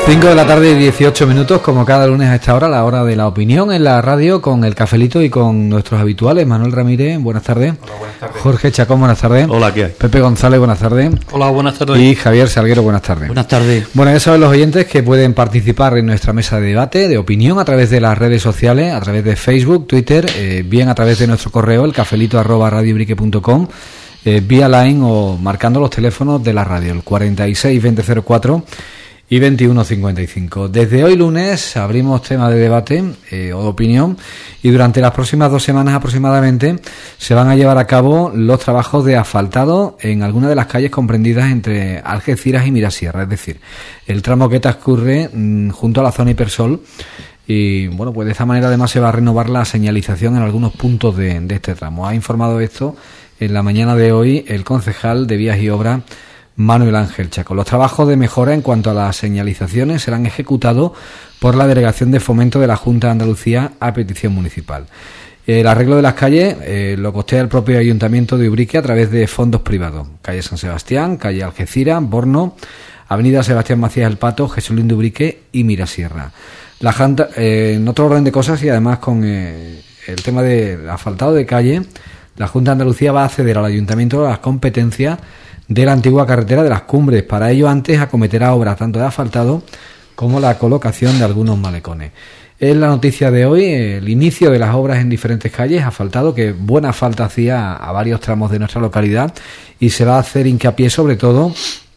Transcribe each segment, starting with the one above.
5 de la tarde, 18 minutos, como cada lunes a esta hora, la hora de la opinión en la radio, con el cafelito y con nuestros habituales. Manuel Ramírez, buenas tardes. Hola, buenas tardes. Jorge Chacón, buenas tardes. Hola, ¿qué hay? Pepe González, buenas tardes. Hola, buenas tardes. Y Javier Salguero, buenas tardes. Buenas tardes. Bueno, ya saben los oyentes que pueden participar en nuestra mesa de debate, de opinión, a través de las redes sociales, a través de Facebook, Twitter, bien a través de nuestro correo, el cafelito@radiobrique.com, vía line o marcando los teléfonos de la radio, el 46 2004 y 2155. Desde hoy lunes abrimos tema de debate o de opinión, y durante las próximas 2 semanas aproximadamente se van a llevar a cabo los trabajos de asfaltado en algunas de las calles comprendidas entre Algeciras y Mirasierra, es decir, el tramo que transcurre junto a la zona Hipersol. Y bueno, pues de esta manera además se va a renovar la señalización en algunos puntos de este tramo. Ha informado esto en la mañana de hoy el concejal de Vías y Obras, Manuel Ángel Chacón. Los trabajos de mejora en cuanto a las señalizaciones serán ejecutados por la Delegación de Fomento de la Junta de Andalucía a petición municipal. El arreglo de las calles lo costea el propio Ayuntamiento de Ubrique a través de fondos privados. Calle San Sebastián, calle Algeciras, Borno, avenida Sebastián Macías El Pato, Jesulín de Ubrique y Mirasierra. La Junta, en otro orden de cosas y además con el tema del asfaltado de calle, la Junta de Andalucía va a acceder al Ayuntamiento a las competencias de la antigua carretera de las Cumbres. Para ello, antes acometerá obras tanto de asfaltado como la colocación de algunos malecones. Es la noticia de hoy, el inicio de las obras en diferentes calles, asfaltado, que buena falta hacía a varios tramos de nuestra localidad, y se va a hacer hincapié sobre todo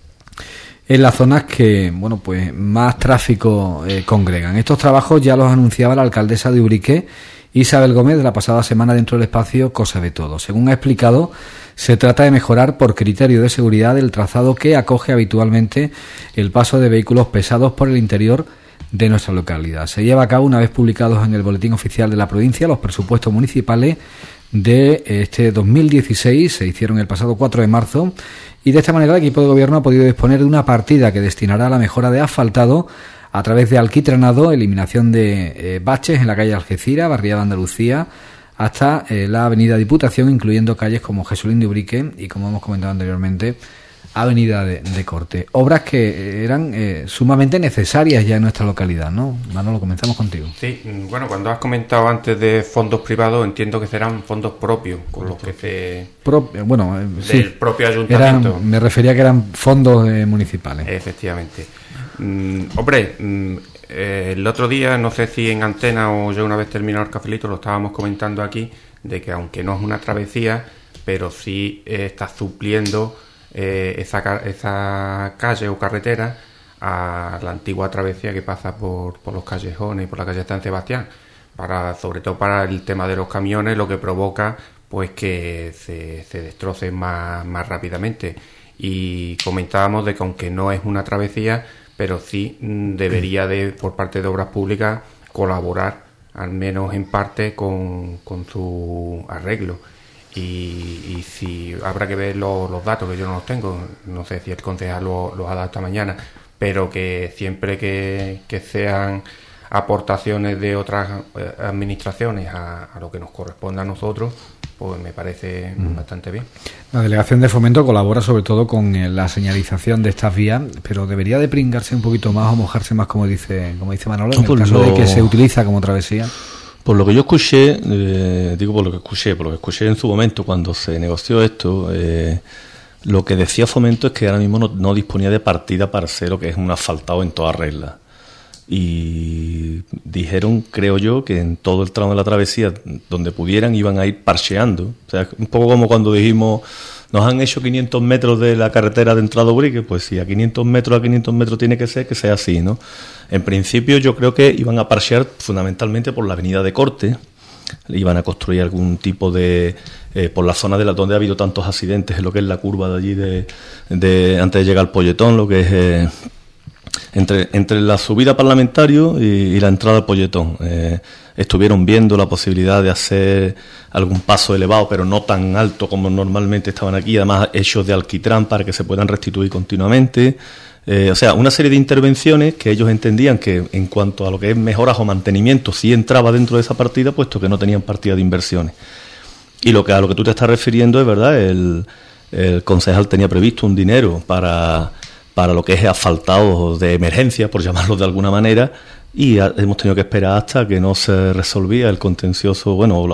en las zonas que, bueno, pues más tráfico congregan. Estos trabajos ya los anunciaba la alcaldesa de Ubrique, Isabel Gómez, de la pasada semana dentro del espacio Cosa de Todo. Según ha explicado, se trata de mejorar por criterio de seguridad el trazado que acoge habitualmente el paso de vehículos pesados por el interior de nuestra localidad. Se lleva a cabo una vez publicados en el Boletín Oficial de la provincia los presupuestos municipales de este 2016, se hicieron el pasado 4 de marzo, y de esta manera el equipo de gobierno ha podido disponer de una partida que destinará a la mejora de asfaltado a través de alquitranado, eliminación de baches en la calle Algeciras, Barriada Andalucía, hasta la avenida Diputación, incluyendo calles como Jesulín de Ubrique y, como hemos comentado anteriormente, avenida de Corte. Obras que eran sumamente necesarias ya en nuestra localidad, ¿no? Manolo, comenzamos contigo. Sí, bueno, cuando has comentado antes de fondos privados, entiendo que serán fondos propios, con los que se... sí, del propio ayuntamiento. Me refería que eran fondos municipales. Efectivamente. El otro día, no sé si en antena o yo una vez terminado el cafelito, lo estábamos comentando aquí, de que aunque no es una travesía, pero sí está supliendo esa calle o carretera a la antigua travesía que pasa por los callejones y por la calle San Sebastián, sobre todo para el tema de los camiones, lo que provoca pues que se destrocen más rápidamente. Y comentábamos de que aunque no es una travesía, pero sí debería por parte de Obras Públicas colaborar, al menos en parte, con su arreglo. Y si habrá que ver los datos, que yo no los tengo, no sé si el concejal los ha dado esta mañana, pero que siempre que sean aportaciones de otras administraciones a lo que nos corresponde a nosotros, pues me parece bastante bien. La Delegación de Fomento colabora sobre todo con la señalización de estas vías, pero debería de pringarse un poquito más o mojarse más, como dice Manolo, en el caso de que se utiliza como travesía. Por lo que yo escuché, por lo que escuché en su momento cuando se negoció esto, lo que decía Fomento es que ahora mismo no disponía de partida para hacer lo que es un asfaltado en toda regla. Y dijeron, creo yo, que en todo el tramo de la travesía, donde pudieran, iban a ir parcheando. O sea, un poco como cuando dijimos, nos han hecho 500 metros de la carretera de entrada a Ubrique, pues si a 500 metros tiene que sea así, ¿no? En principio yo creo que iban a parchear fundamentalmente por la avenida de Corte, iban a construir algún tipo de... por la zona donde ha habido tantos accidentes, en lo que es la curva de allí, antes de llegar al Polletón, lo que es... Entre la subida Parlamentario y la entrada al Polletón. Estuvieron viendo la posibilidad de hacer algún paso elevado, pero no tan alto como normalmente estaban aquí, además hechos de alquitrán para que se puedan restituir continuamente. O sea, una serie de intervenciones que ellos entendían que en cuanto a lo que es mejoras o mantenimiento sí entraba dentro de esa partida, puesto que no tenían partida de inversiones. Y a lo que tú te estás refiriendo es verdad, el concejal tenía previsto un dinero para para lo que es asfaltado de emergencia, por llamarlo de alguna manera, y hemos tenido que esperar hasta que no se resolvía el contencioso,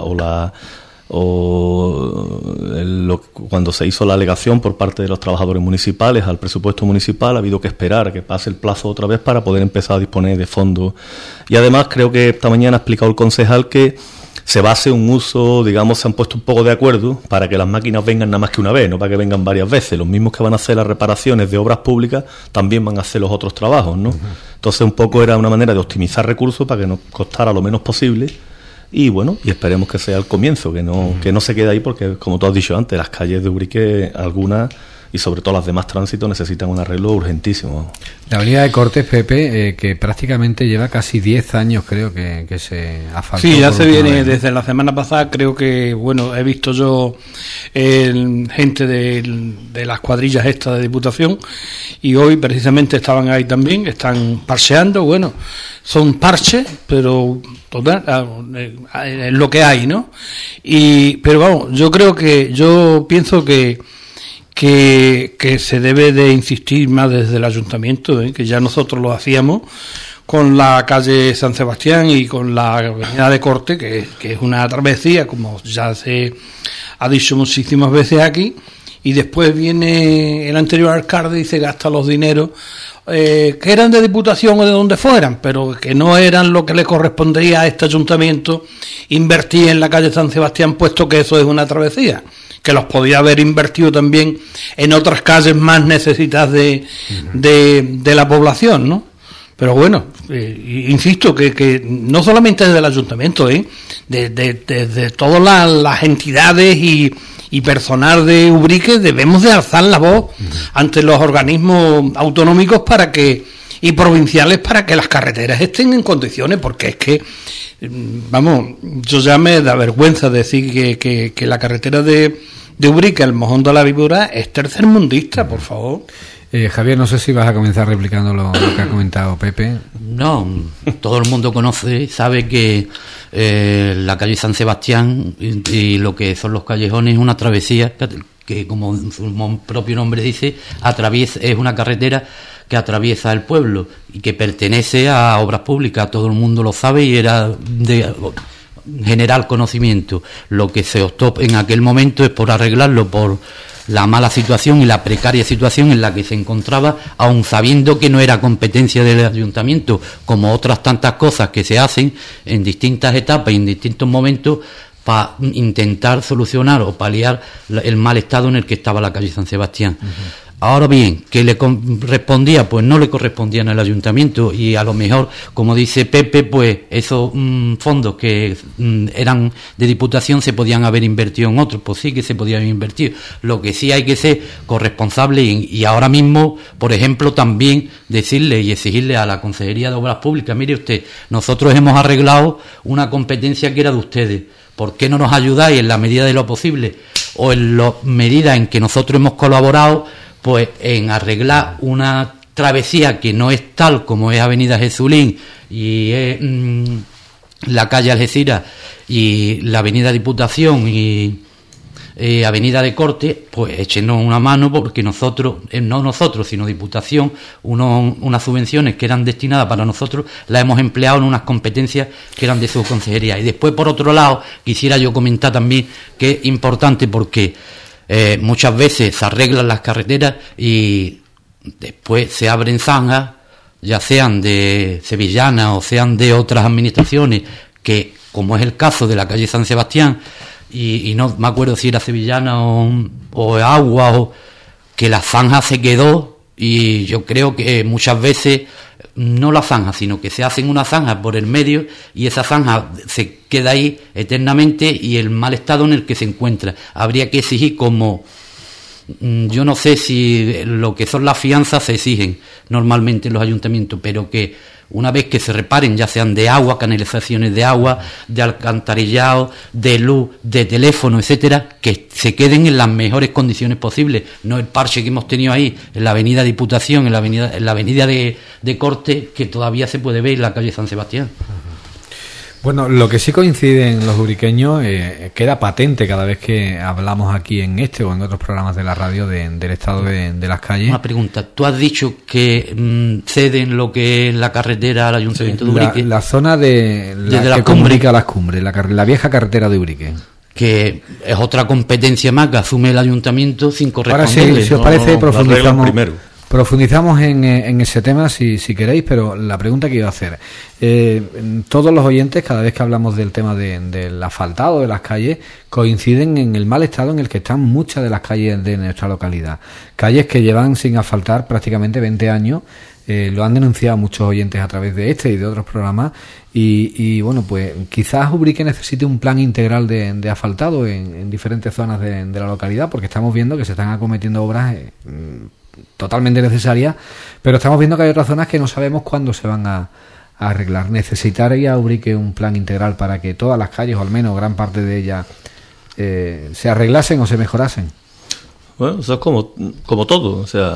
cuando se hizo la alegación por parte de los trabajadores municipales al presupuesto municipal. Ha habido que esperar a que pase el plazo otra vez para poder empezar a disponer de fondos. Y además creo que esta mañana ha explicado el concejal que se va a hacer un uso, digamos, se han puesto un poco de acuerdo para que las máquinas vengan nada más que una vez, no para que vengan varias veces. Los mismos que van a hacer las reparaciones de obras públicas también van a hacer los otros trabajos, ¿no? Entonces un poco era una manera de optimizar recursos para que nos costara lo menos posible. Y bueno, y esperemos que sea el comienzo, que no se quede ahí, porque como tú has dicho antes, las calles de Ubrique, algunas y sobre todo las demás tránsitos, necesitan un arreglo urgentísimo. La avenida de Cortes, Pepe, que prácticamente lleva casi 10 años, creo que se asfaltó. Sí, ya se viene desde la semana pasada. Creo que, bueno, he visto yo gente de las cuadrillas estas de Diputación, y hoy precisamente estaban ahí también, están parcheando. Bueno, son parches, pero total, es lo que hay, ¿no? Pero vamos, yo pienso que se debe de insistir más desde el ayuntamiento, que ya nosotros lo hacíamos con la calle San Sebastián y con la avenida de Corte, que es una travesía, como ya se ha dicho muchísimas veces aquí, y después viene el anterior alcalde y se gasta los dineros que eran de Diputación o de donde fueran, pero que no eran lo que le correspondía a este ayuntamiento invertir en la calle San Sebastián, puesto que eso es una travesía, que los podía haber invertido también en otras calles más necesitadas de la población, ¿no? Pero bueno, insisto que no solamente desde el ayuntamiento, desde todas las entidades y personal de Ubrique debemos de alzar la voz ante los organismos autonómicos y provinciales para que las carreteras estén en condiciones, porque es que, vamos, yo ya me da vergüenza decir que la carretera de Ubrique al Mojón de la Víbora es tercermundista, por favor. Javier, no sé si vas a comenzar replicando lo que ha comentado Pepe. No, todo el mundo conoce, sabe que la calle San Sebastián y lo que son los callejones es una travesía que, como su propio nombre dice, es una carretera que atraviesa el pueblo y que pertenece a obras públicas. Todo el mundo lo sabe y era de general conocimiento. Lo que se optó en aquel momento es por arreglarlo por la mala situación y la precaria situación en la que se encontraba, aun sabiendo que no era competencia del ayuntamiento, como otras tantas cosas que se hacen en distintas etapas y en distintos momentos para intentar solucionar o paliar el mal estado en el que estaba la calle San Sebastián. Ahora bien, ¿qué le correspondía? Pues no le correspondían al ayuntamiento, y a lo mejor, como dice Pepe, pues esos fondos que eran de Diputación se podían haber invertido en otros. Pues sí que se podían invertir. Lo que sí hay que ser corresponsable y ahora mismo, por ejemplo, también decirle y exigirle a la Consejería de Obras Públicas: mire usted, nosotros hemos arreglado una competencia que era de ustedes, ¿por qué no nos ayudáis en la medida de lo posible o en la medida en que nosotros hemos colaborado, pues en arreglar una travesía que no es tal como es Avenida Jesulín y es la calle Algeciras y la Avenida Diputación y Avenida de Corte? Pues échenos una mano, porque nosotros, no nosotros, sino Diputación, unas subvenciones que eran destinadas para nosotros, las hemos empleado en unas competencias que eran de su consejería. Y después, por otro lado, quisiera yo comentar también que es importante, porque muchas veces se arreglan las carreteras y después se abren zanjas, ya sean de Sevillana o sean de otras administraciones, que, como es el caso de la calle San Sebastián, y no me acuerdo si era Sevillana o Agua, que la zanja se quedó, y yo creo que muchas veces no la zanja, sino que se hacen una zanja por el medio y esa zanja se queda ahí eternamente, y el mal estado en el que se encuentra. Habría que exigir, como yo no sé si lo que son las fianzas se exigen normalmente en los ayuntamientos, pero que una vez que se reparen, ya sean de agua, canalizaciones de agua, de alcantarillado, de luz, de teléfono, etcétera, que se queden en las mejores condiciones posibles. No el parche que hemos tenido ahí en la Avenida Diputación, en la avenida de Corte, que todavía se puede ver en la calle San Sebastián. Bueno, lo que sí coinciden los uriqueños, queda patente cada vez que hablamos aquí en este o en otros programas de la radio del estado de las calles. Una pregunta, tú has dicho que ceden lo que es la carretera al Ayuntamiento de Ubrique. La zona de la que comunica las cumbres, la vieja carretera de Ubrique. Que es otra competencia más que asume el Ayuntamiento sin corresponderle. Ahora, si os parece, profundizamos primero. en ese tema si queréis, pero la pregunta que iba a hacer, todos los oyentes, cada vez que hablamos del tema del asfaltado de las calles, coinciden en el mal estado en el que están muchas de las calles de nuestra localidad. Calles que llevan sin asfaltar prácticamente 20 años. Lo han denunciado muchos oyentes a través de este y de otros programas y bueno, pues quizás Ubrique necesite un plan integral de asfaltado en diferentes zonas de la localidad, porque estamos viendo que se están acometiendo obras totalmente necesarias, pero estamos viendo que hay otras zonas que no sabemos cuándo se van a arreglar. ¿Necesitaría Ubrique un plan integral para que todas las calles, o al menos gran parte de ellas, se arreglasen o se mejorasen? Bueno, eso es como todo, o sea...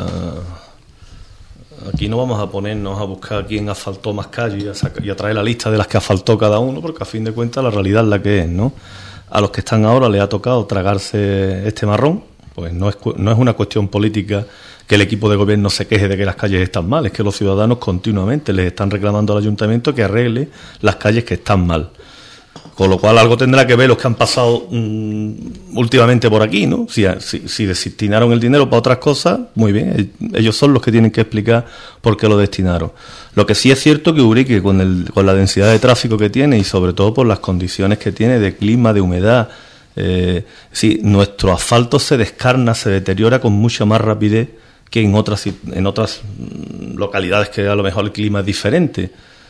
Aquí no vamos a ponernos a buscar quién asfaltó más calles y a traer la lista de las que asfaltó cada uno, porque a fin de cuentas la realidad es la que es, ¿no? A los que están ahora les ha tocado tragarse este marrón, pues no es una cuestión política que el equipo de gobierno se queje de que las calles están mal, es que los ciudadanos continuamente les están reclamando al ayuntamiento que arregle las calles que están mal. Con lo cual algo tendrá que ver los que han pasado últimamente por aquí, ¿no? Si destinaron el dinero para otras cosas, muy bien, ellos son los que tienen que explicar por qué lo destinaron. Lo que sí es cierto que Ubrique, con la densidad de tráfico que tiene y sobre todo por las condiciones que tiene de clima, de humedad, nuestro asfalto se descarna, se deteriora con mucha más rapidez que en otras localidades que a lo mejor el clima es diferente.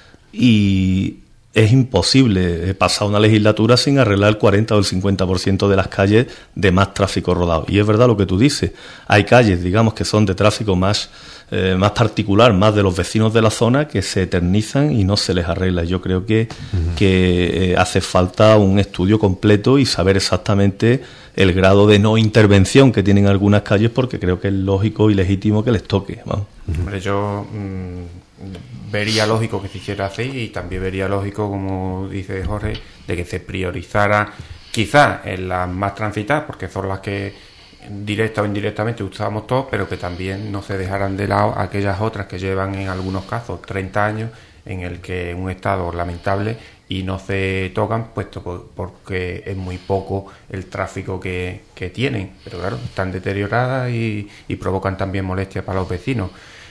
Y es imposible pasar una legislatura sin arreglar el 40 o el 50% de las calles de más tráfico rodado. Y es verdad lo que tú dices. Hay calles, digamos, que son de tráfico más particular, más de los vecinos de la zona, que se eternizan y no se les arregla. Yo creo que hace falta un estudio completo y saber exactamente el grado de no intervención que tienen algunas calles, porque creo que es lógico y legítimo que les toque. Vamos. Hombre, yo vería lógico que se hiciera así, y también vería lógico, como dice Jorge, de que se priorizara quizás en las más transitadas, porque son las que directa o indirectamente usamos todos, pero que también no se dejaran de lado aquellas otras que llevan en algunos casos 30 años en el que un estado lamentable y no se tocan, puesto porque es muy poco el tráfico que tienen, pero claro, están deterioradas y provocan también molestias para los vecinos.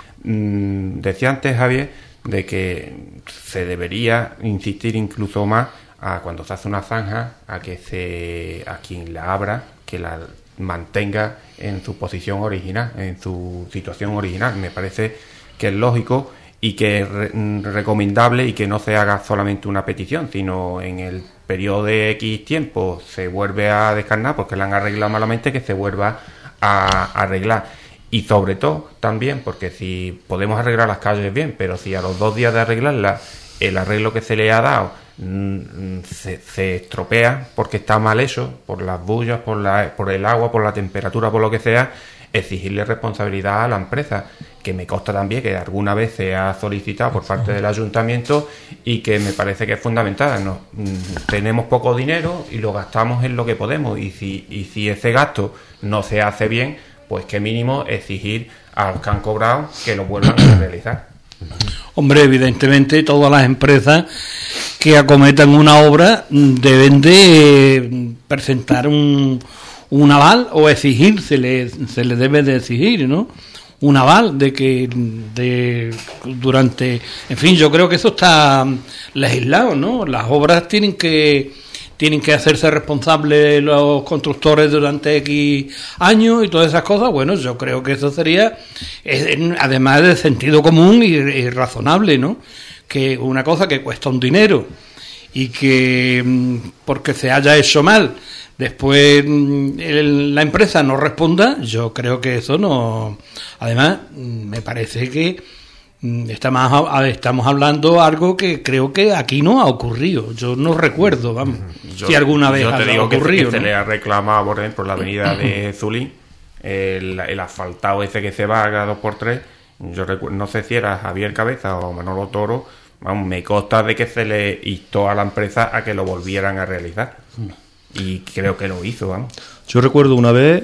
Decía antes Javier de que se debería insistir incluso más a cuando se hace una zanja a quien la abra, que la mantenga en su posición original, en su situación original. Me parece que es lógico y que es recomendable, y que no se haga solamente una petición, sino en el periodo de X tiempo se vuelve a descarnar porque la han arreglado malamente, que se vuelva a arreglar. Y sobre todo también, porque si podemos arreglar las calles bien, pero si a los 2 días de arreglarlas el arreglo que se le ha dado se estropea porque está mal hecho, por las bullas, por el agua, por la temperatura, por lo que sea, exigirle responsabilidad a la empresa, que me consta también que alguna vez se ha solicitado por parte del ayuntamiento y que me parece que es fundamental. Tenemos poco dinero y lo gastamos en lo que podemos, y si ese gasto no se hace bien, pues que mínimo exigir a los que han cobrado que lo vuelvan a realizar. Hombre, evidentemente todas las empresas que acometan una obra deben de presentar un aval, o exigir, se le debe de exigir, ¿no? Un aval de que durante, en fin, yo creo que eso está legislado, ¿no? Las obras tienen que hacerse responsables los constructores durante X años y todas esas cosas. Bueno, yo creo que eso sería, además de sentido común y razonable, ¿no? Que una cosa que cuesta un dinero y que porque se haya hecho mal después la empresa no responda, yo creo que eso no. Además, me parece que estamos hablando algo que creo que aquí no ha ocurrido. Yo no recuerdo, vamos, si alguna vez ha ocurrido. Se le ha reclamado, por ejemplo, la avenida de Zulín, el asfaltado ese que se va a 2x3. Yo no sé si era Javier Cabeza o Manolo Toro, vamos, me consta de que se le instó a la empresa a que lo volvieran a realizar. Y creo que lo hizo, vamos. Yo recuerdo una vez,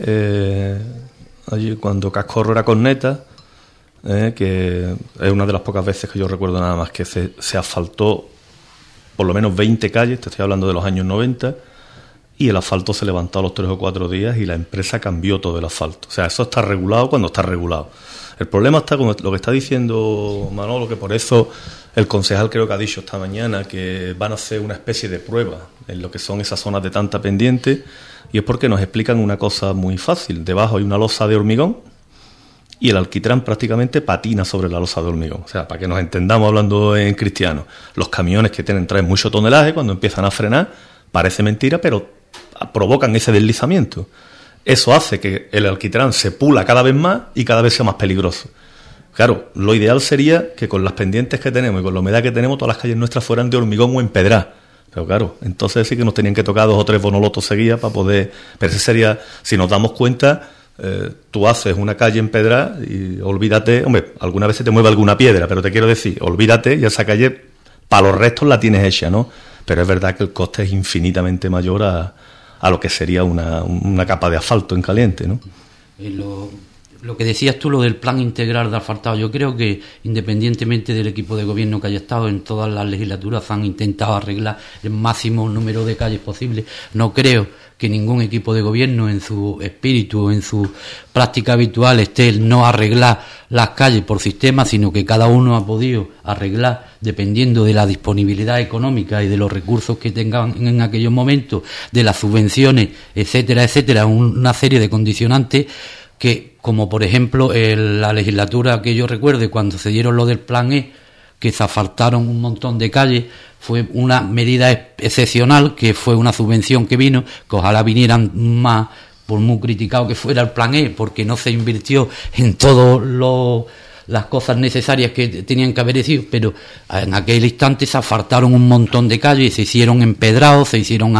allí cuando Cascorro era corneta, que es una de las pocas veces que yo recuerdo nada más, que se asfaltó por lo menos 20 calles, te estoy hablando de los años 90, y el asfalto se levantó a los 3 o 4 días y la empresa cambió todo el asfalto. O sea, eso está regulado cuando está regulado. El problema está con lo que está diciendo Manolo, que por eso el concejal creo que ha dicho esta mañana que van a hacer una especie de prueba en lo que son esas zonas de tanta pendiente, y es porque nos explican una cosa muy fácil. Debajo hay una losa de hormigón y el alquitrán prácticamente patina sobre la losa de hormigón. O sea, para que nos entendamos hablando en cristiano, los camiones que traen mucho tonelaje, cuando empiezan a frenar, parece mentira, pero provocan ese deslizamiento. Eso hace que el alquitrán se pula cada vez más y cada vez sea más peligroso. Claro, lo ideal sería que con las pendientes que tenemos y con la humedad que tenemos, todas las calles nuestras fueran de hormigón o empedradas. Pero claro, entonces sí que nos tenían que tocar 2 o 3 bonolotos seguidas para poder... Pero ese sería, si nos damos cuenta, tú haces una calle empedrada y olvídate... Hombre, alguna vez se te mueve alguna piedra, pero te quiero decir, olvídate y esa calle para los restos la tienes hecha, ¿no? Pero es verdad que el coste es infinitamente mayor a lo que sería una capa de asfalto en caliente, ¿no? Lo que decías tú, lo del plan integral de asfaltado, yo creo que independientemente del equipo de gobierno que haya estado en todas las legislaturas, han intentado arreglar el máximo número de calles posible. No creo que ningún equipo de gobierno en su espíritu, en su práctica habitual, esté el no arreglar las calles por sistema, sino que cada uno ha podido arreglar dependiendo de la disponibilidad económica y de los recursos que tengan en aquellos momentos, de las subvenciones, etcétera, etcétera, una serie de condicionantes que, como por ejemplo en la legislatura que yo recuerde, cuando se dieron lo del plan E, que se asfaltaron un montón de calles, fue una medida excepcional, que fue una subvención que vino, que ojalá vinieran más, por muy criticado que fuera el plan E, porque no se invirtió en todas las cosas necesarias que tenían que haber sido, pero en aquel instante se asfaltaron un montón de calles, se hicieron empedrados, se hicieron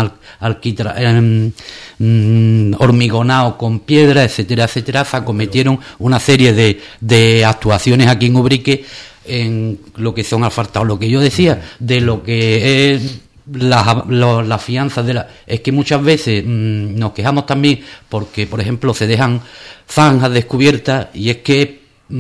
hormigonados con piedra, etcétera, etcétera. Se acometieron una serie de actuaciones aquí en Ubrique en lo que son asfaltados. Lo que yo decía de lo que es las fianzas es que muchas veces nos quejamos también porque, por ejemplo, se dejan zanjas descubiertas, y es que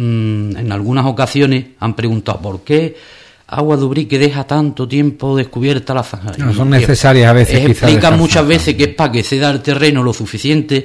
en algunas ocasiones han preguntado ¿por qué Agua de Ubrique deja tanto tiempo descubierta la zanja? No, son necesarias a veces. Explican muchas veces que es para que ceda el terreno lo suficiente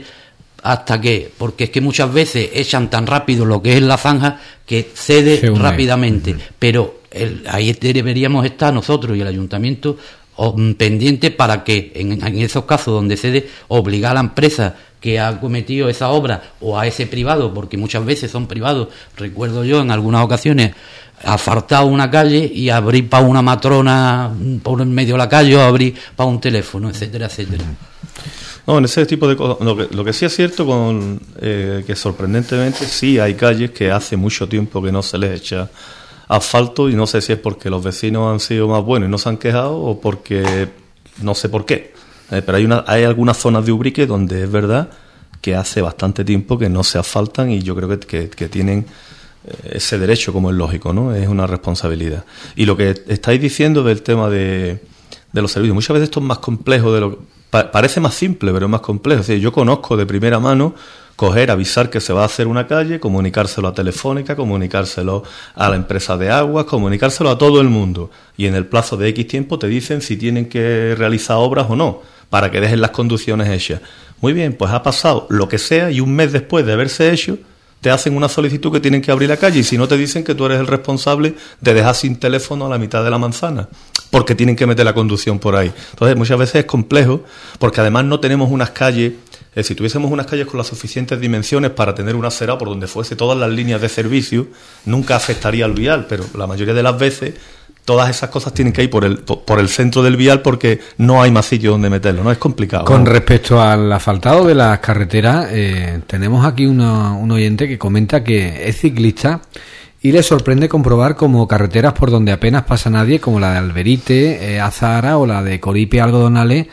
porque es que muchas veces echan tan rápido lo que es la zanja que cede rápidamente. Pero ahí deberíamos estar nosotros y el ayuntamiento pendientes para que en esos casos donde cede, obligar a la empresa que ha cometido esa obra o a ese privado, porque muchas veces son privados. Recuerdo yo en algunas ocasiones asfaltado una calle y abrir para una matrona por en medio de la calle, o abrir para un teléfono, etcétera, etcétera. No, en ese tipo de cosas, lo que sí es cierto que sorprendentemente sí hay calles que hace mucho tiempo que no se les echa asfalto, y no sé si es porque los vecinos han sido más buenos y no se han quejado, o porque no sé por qué. Pero hay algunas zonas de Ubrique donde es verdad que hace bastante tiempo que no se asfaltan, y yo creo que tienen ese derecho, como es lógico, ¿no? Es una responsabilidad. Y lo que estáis diciendo del tema de los servicios, muchas veces esto es más complejo de lo parece más simple, pero es más complejo. Es decir, yo conozco de primera mano avisar que se va a hacer una calle, comunicárselo a Telefónica, comunicárselo a la empresa de aguas, comunicárselo a todo el mundo, y en el plazo de X tiempo te dicen si tienen que realizar obras o no, para que dejen las conducciones hechas. Muy bien, pues ha pasado lo que sea, y un mes después de haberse hecho te hacen una solicitud que tienen que abrir la calle, y si no te dicen que tú eres el responsable de dejar sin teléfono a la mitad de la manzana, porque tienen que meter la conducción por ahí. Entonces muchas veces es complejo, porque además no tenemos unas calles, si tuviésemos unas calles con las suficientes dimensiones para tener una acera por donde fuese todas las líneas de servicio, nunca afectaría al vial, pero la mayoría de las veces todas esas cosas tienen que ir por el centro del vial, porque no hay más sitio donde meterlo, ¿no? Es complicado. Con respecto al asfaltado de las carreteras, tenemos aquí un oyente que comenta que es ciclista y le sorprende comprobar como carreteras por donde apenas pasa nadie, como la de Alberite, Azahara o la de Coripe Algodonales,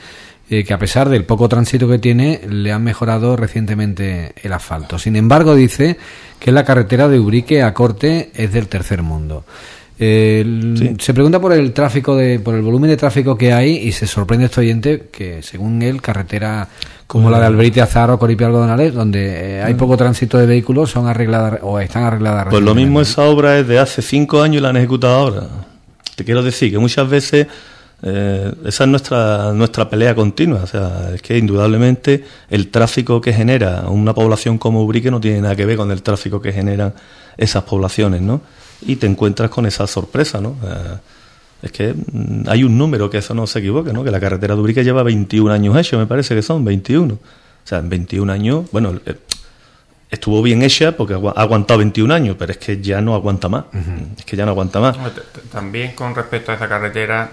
que a pesar del poco tránsito que tiene, le han mejorado recientemente el asfalto. Sin embargo, dice que la carretera de Ubrique a Corte es del tercer mundo. Sí. Se pregunta por el tráfico, por el volumen de tráfico que hay, y se sorprende este oyente que, según él, carretera como la de Alberite a Zahara o Coripia Algodonales, donde hay poco tránsito de vehículos, son arregladas o están arregladas. Pues lo mismo, esa obra es de hace 5 años y la han ejecutado ahora. Te quiero decir que muchas veces esa es nuestra pelea continua. O sea, es que indudablemente el tráfico que genera una población como Ubrique no tiene nada que ver con el tráfico que generan esas poblaciones, ¿no? Y te encuentras con esa sorpresa, ¿no? Es que hay un número, que eso no se equivoque, ¿no? Que la carretera de Ubrique lleva 21 años hecho, me parece que son 21. O sea, en 21 años, bueno, estuvo bien hecha porque ha aguantado 21 años, pero es que ya no aguanta más. Es que ya no aguanta más. También con respecto a esa carretera,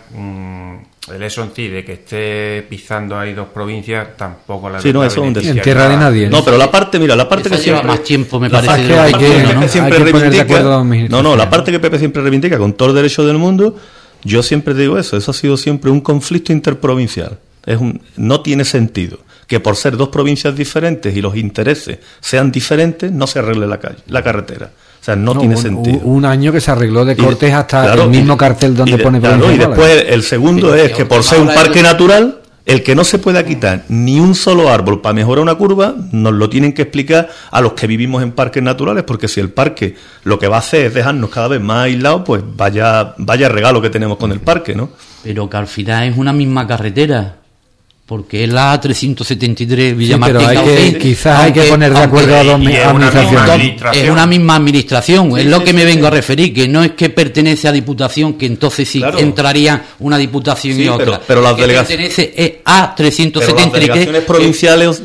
el hecho en sí de que esté pisando ahí 2 provincias tampoco la... Sí, no, eso es un decir. En tierra de nadie. No, pero la parte, mira, la parte esa que lleva siempre... más tiempo, me parece. parte que hay que siempre poner de reivindica... acuerdo. No, la parte que Pepe siempre reivindica con todo el derecho del mundo, yo siempre digo eso ha sido siempre un conflicto interprovincial. No tiene sentido que por ser 2 provincias diferentes y los intereses sean diferentes, no se arregle la carretera. O sea, no tiene sentido. Un año que se arregló de Cortes hasta claro, el mismo cartel donde pone provincia. Y después el segundo es que por ser un parque natural, el que no se pueda quitar ni un solo árbol para mejorar una curva, nos lo tienen que explicar a los que vivimos en parques naturales, porque si el parque lo que va a hacer es dejarnos cada vez más aislados, pues vaya regalo que tenemos con el parque, ¿no? Pero que al final es una misma carretera, porque es la 373 Villamartín. Sí, pero quizás hay que poner de acuerdo a 2 administraciones. Es una misma administración, es lo que me vengo a referir, que no es que pertenece a Diputación, que entonces sí entraría una Diputación y otra. Pero las delegaciones pertenece a 373. Pero las delegaciones provinciales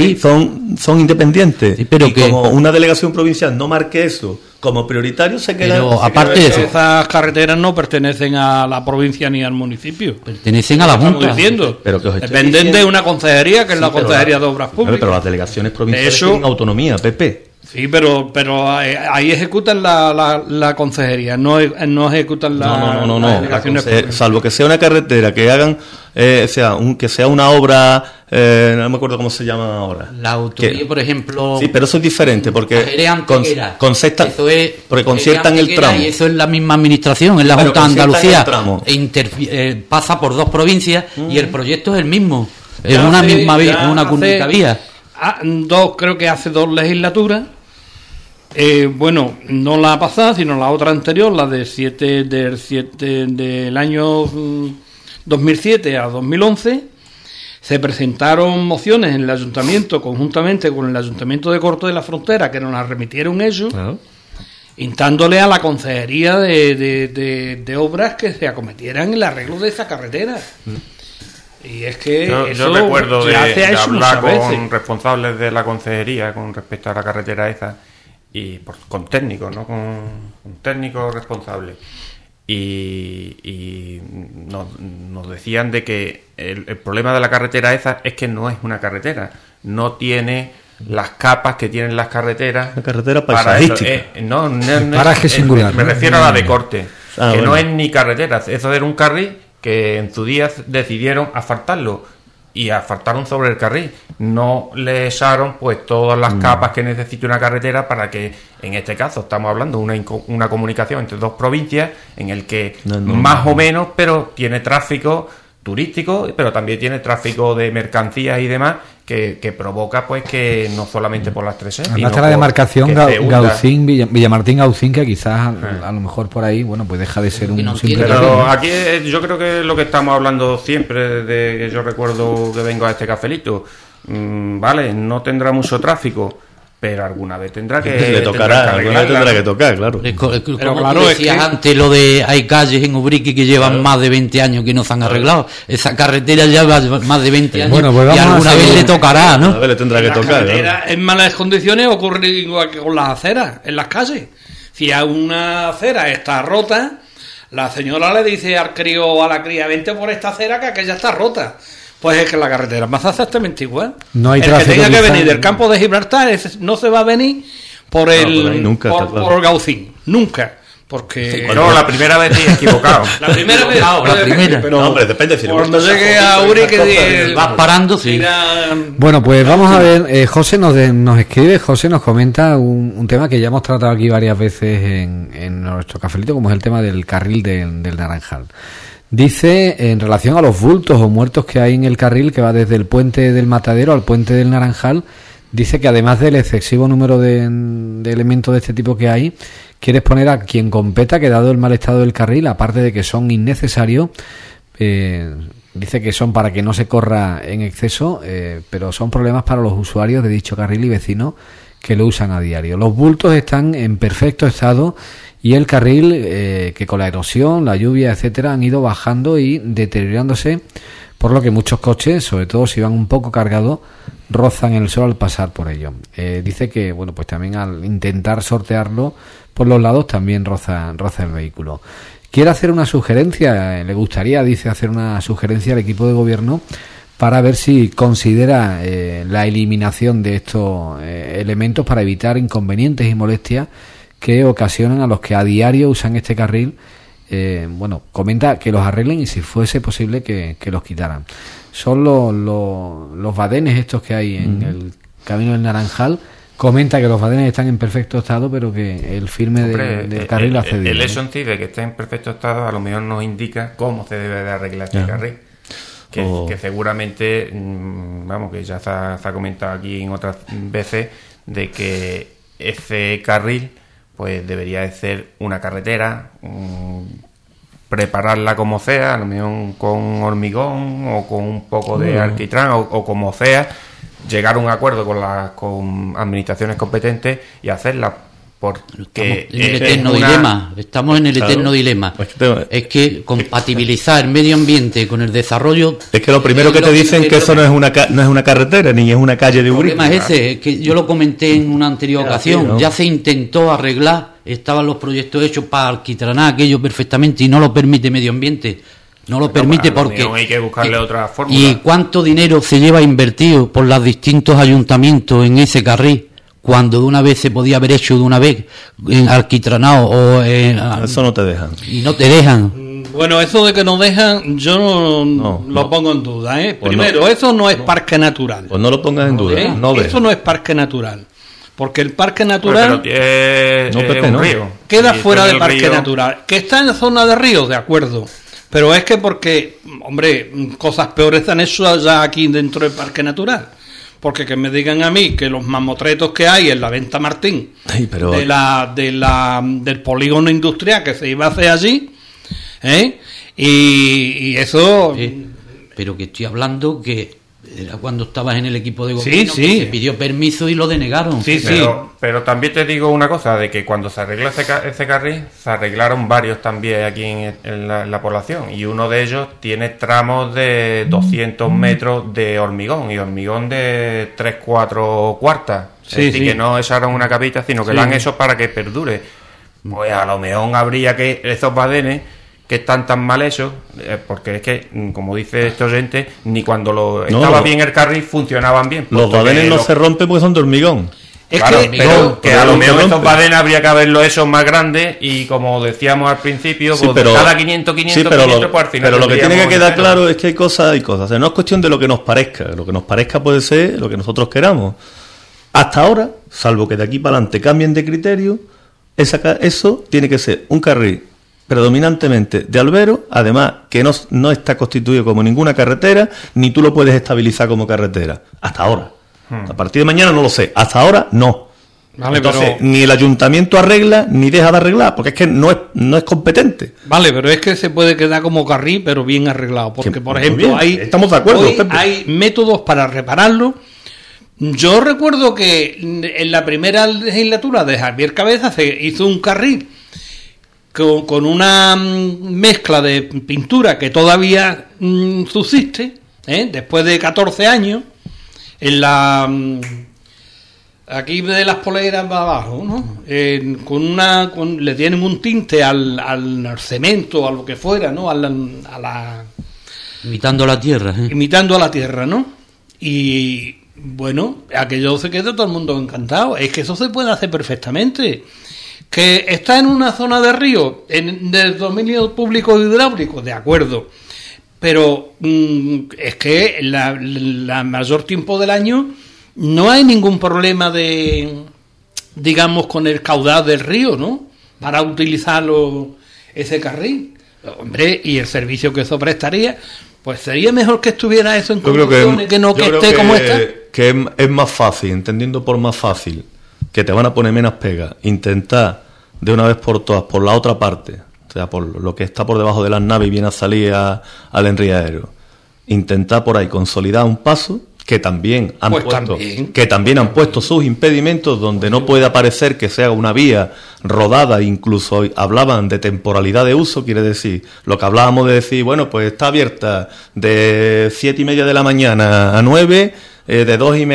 son independientes. Sí, pero y como una delegación provincial no marque eso como prioritario, se queda... Pero aparte de eso, esas carreteras no pertenecen a la provincia ni al municipio. Pertenecen a la Junta. Pero que os estoy dependen diciendo... de una consejería, que es la Consejería de Obras Públicas. Pero las delegaciones provinciales Eso... tienen autonomía, Pepe. Sí, pero ahí ejecutan la consejería, no ejecutan No. delegaciones provinciales. Salvo que sea una carretera, que hagan, que sea una obra, no me acuerdo cómo se llama ahora. La autovía, por ejemplo... Sí, pero eso es diferente, porque conciertan el tramo. Y eso es la misma administración, es la Junta de Andalucía. Pasa por 2 provincias y el proyecto es el mismo. Es una misma vía, una única vía. Creo que hace 2 legislaturas. Bueno, no la pasada, sino la otra anterior, la del año 2007 a 2011, se presentaron mociones en el ayuntamiento, conjuntamente con el ayuntamiento de Corte de la Frontera, que nos las remitieron ellos, instándole a la consejería de obras que se acometieran el arreglo de esa carretera. Y es que yo recuerdo de hablar con responsables de la consejería con respecto a la carretera esa, y con técnicos, ¿no? Con técnicos responsables, y nos decían de que el problema de la carretera esa es que no es una carretera, no tiene las capas que tienen las carreteras. Una carretera paisajística. Paraje singular. Me refiero a la de Corte, que no bueno. es ni carretera, eso era un carril que en su día decidieron asfaltarlo y asfaltaron sobre el carril, no le echaron pues todas las capas que necesita una carretera para que, en este caso estamos hablando de una comunicación entre 2 provincias en el que más o menos, pero tiene tráfico turístico, pero también tiene tráfico de mercancías y demás que provoca pues que no solamente por las 3 además está la demarcación Gaucín, Villamartín Gaucín, que quizás a lo mejor por ahí, bueno, pues deja de ser un simple pero aquí yo creo que es lo que estamos hablando siempre, desde que yo recuerdo que vengo a este cafelito. Vale, no tendrá mucho tráfico, pero alguna vez tendrá que tocar, claro. Pero claro, decías antes lo de hay calles en Ubrique que llevan más de 20 años que no se han arreglado. Esa carretera lleva más de 20 años, bueno, pues y alguna vez le tocará, ¿no? A ver, le tendrá que tocar. En malas condiciones ocurre igual que con las aceras en las calles. Si una acera está rota, la señora le dice al crío o a la cría: vente por esta acera que aquella está rota. Pues es que la carretera más exactamente igual. No hay el que tenga que venir del campo de Gibraltar no se va a venir por por Gaucín, nunca, Porque No, la primera vez estoy equivocado. la primera vez, la primera. pero No, hombre, depende. Si le cuando gusta llegue esa a foto, Uri esas que cosas, vas parando, sí. Bueno, pues vamos a ver, José nos escribe, José nos comenta un tema que ya hemos tratado aquí varias veces en nuestro cafelito, como es el tema del carril del Naranjal. Dice, en relación a los bultos o muertos que hay en el carril que va desde el puente del Matadero al puente del Naranjal, dice que además del excesivo número de elementos de este tipo que hay, quiere exponer a quien competa que, dado el mal estado del carril, aparte de que son innecesarios, dice que son para que no se corra en exceso, pero son problemas para los usuarios de dicho carril y vecinos que lo usan a diario. Los bultos están en perfecto estado y el carril, que con la erosión, la lluvia, etcétera, han ido bajando y deteriorándose, por lo que muchos coches, sobre todo si van un poco cargados, rozan el suelo al pasar por ello. Dice que, bueno, pues también al intentar sortearlo por los lados también roza el vehículo. Quiere hacer una sugerencia, le gustaría, dice, hacer una sugerencia al equipo de gobierno para ver si considera la eliminación de estos elementos para evitar inconvenientes y molestias que ocasionan a los que a diario usan este carril. Bueno, comenta que los arreglen y si fuese posible que los quitaran. Son los badenes estos que hay en el camino del Naranjal. Comenta que los badenes están en perfecto estado, pero que el firme del carril ha cedido. El hecho en sí de que esté en perfecto estado a lo mejor nos indica cómo se debe de arreglar este carril. Que seguramente, vamos, que ya se ha comentado aquí en otras veces, de que ese carril pues debería de ser una carretera, prepararla como sea, a lo mejor con hormigón o con un poco de alquitrán o como sea, llegar a un acuerdo con administraciones competentes y hacerla, porque estamos en el eterno dilema. Es que compatibilizar el medio ambiente con el desarrollo. Es que lo primero que te dicen que eso no es una carretera ni es una calle de Uri. El problema es ese, que yo lo comenté en una anterior ocasión. ¿No? Ya se intentó arreglar, estaban los proyectos hechos para alquitranar aquello perfectamente y no lo permite medio ambiente. No lo permite porque hay que buscarle otra fórmula. ¿Y cuánto dinero se lleva invertido por los distintos ayuntamientos en ese carril? Cuando de una vez se podía haber hecho de una vez en alquitranado o eso no te dejan. Y no te dejan. Bueno, eso de que nos dejan, yo no lo pongo en duda, Pues primero, eso no es parque natural. Pues no lo pongas en duda. Eso no es parque natural. Porque el parque natural un río. Queda fuera de parque natural. Que está en la zona de ríos, de acuerdo. Pero es que porque, hombre, cosas peores se han hecho ya aquí dentro del parque natural. Porque que me digan a mí que los mamotretos que hay en la Venta Martín, del polígono industrial que se iba a hacer allí, y eso... Pero que estoy hablando que era cuando estabas en el equipo de gobierno, que se pidió permiso y lo denegaron. Pero también te digo una cosa, de que cuando se arregló ese carril, se arreglaron varios también aquí en la población, y uno de ellos tiene tramos de 200 metros de hormigón, y hormigón de 3/4 cuartas. Es decir, que no echaron una capita, sino que lo han hecho para que perdure. Pues a lo mejor habría que esos badenes que están tan mal hechos, porque es que, como dice este oyente, ni cuando estaba bien el carril funcionaban bien. Los badenes no se rompen porque son de hormigón. Pero a lo mejor estos badenes habría que haberlo hecho más grandes y, como decíamos al principio, cada 500, pues al final... Pero lo que tiene que quedar claro es que hay cosas. O sea, no es cuestión de lo que nos parezca. Lo que nos parezca puede ser lo que nosotros queramos. Hasta ahora, salvo que de aquí para adelante cambien de criterio, eso tiene que ser un carril predominantemente de albero, además que no está constituido como ninguna carretera, ni tú lo puedes estabilizar como carretera, hasta ahora. A partir de mañana no lo sé, hasta ahora no. Vale, entonces, ni el ayuntamiento arregla, ni deja de arreglar, porque es que no es competente. Vale, pero es que se puede quedar como carril, pero bien arreglado, porque, por ejemplo, estamos de acuerdo, hay métodos para repararlo. Yo recuerdo que en la primera legislatura de Javier Cabeza se hizo un carril con una mezcla de pintura que todavía subsiste, después de 14 años, en la aquí de las poleras para abajo, ¿no? Le tienen un tinte al cemento, a lo que fuera, ¿no? Imitando la tierra. Imitando a la tierra, ¿no? Y bueno, aquello se quedó todo el mundo encantado. Es que eso se puede hacer perfectamente. Que está en una zona de río, del dominio público hidráulico, de acuerdo. Pero es que la mayor tiempo del año no hay ningún problema digamos, con el caudal del río, ¿no? Para utilizarlo ese carril. Hombre, y el servicio que eso prestaría, pues sería mejor que estuviera eso en condiciones, que no que esté como está. Que es más fácil, entendiendo por más fácil, que te van a poner menos pegas, intentar de una vez por todas, por la otra parte, o sea, por lo que está por debajo de las naves y viene a salir al enriadero, intentar por ahí consolidar un paso que también han puesto sus impedimentos, donde no puede aparecer que sea una vía rodada. Incluso hablaban de temporalidad de uso, quiere decir, lo que hablábamos de decir, bueno, pues está abierta de 7:30 de la mañana a 9, de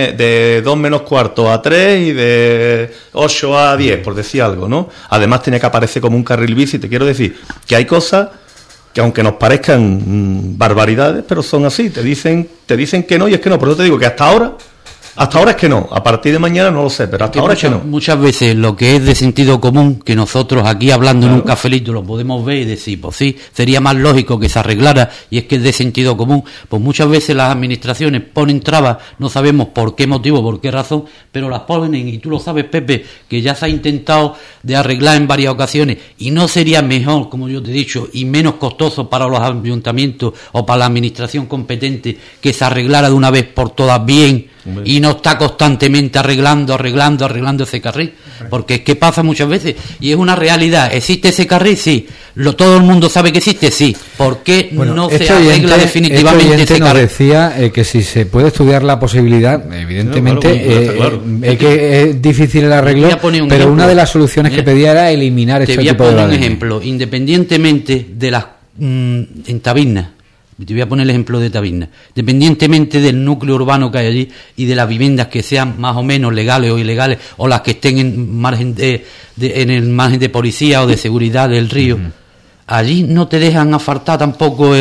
2 menos cuarto a 3 y de 8 a 10, por decir algo, ¿no? Además tiene que aparecer como un carril bici. Te quiero decir que hay cosas que aunque nos parezcan barbaridades, pero son así, te dicen que no y es que no. Por eso te digo que hasta ahora es que no, a partir de mañana no lo sé, pero hasta ahora es que no. Muchas veces lo que es de sentido común, que nosotros aquí hablando en un cafelito lo podemos ver y decir, pues sí, sería más lógico que se arreglara, y es que es de sentido común. Pues muchas veces las administraciones ponen trabas, no sabemos por qué motivo, por qué razón, pero las ponen, y tú lo sabes, Pepe, que ya se ha intentado de arreglar en varias ocasiones, y no sería mejor, como yo te he dicho, y menos costoso para los ayuntamientos o para la administración competente que se arreglara de una vez por todas bien, y no está constantemente arreglando ese carril, porque es que pasa muchas veces y es una realidad. ¿Existe ese carril? Sí. ¿Todo el mundo sabe que existe? Sí. ¿Por qué no se arregla definitivamente ese carril? Nos decía que si se puede estudiar la posibilidad, evidentemente es que es difícil el arreglo, pero una de las soluciones que pedía era eliminar este tipo de... Te voy a poner un ejemplo. Independientemente de las en Taberna, te voy a poner el ejemplo de Taberna, independientemente del núcleo urbano que hay allí y de las viviendas que sean más o menos legales o ilegales, o las que estén en margen en el margen de policía o de seguridad del río, allí no te dejan asfaltar tampoco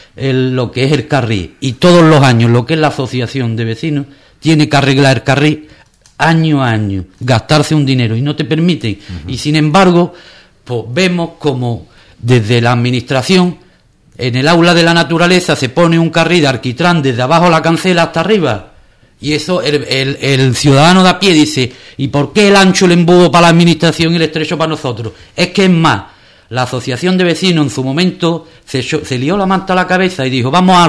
lo que es el carril, y todos los años lo que es la asociación de vecinos tiene que arreglar el carril año a año, gastarse un dinero, y no te permiten. Y sin embargo, pues vemos como desde la administración, en el aula de la naturaleza, se pone un carril de alquitrán desde abajo la cancela hasta arriba, y eso el ciudadano de a pie dice, ¿y por qué el ancho el embudo para la administración y el estrecho para nosotros? Es que es más, la asociación de vecinos en su momento se lió la manta a la cabeza y dijo, vamos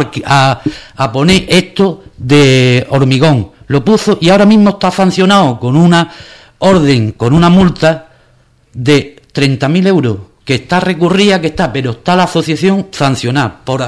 a poner esto de hormigón. Lo puso y ahora mismo está sancionado con una orden, con una multa de 30.000 euros, que está recurrida, pero está la asociación sancionada por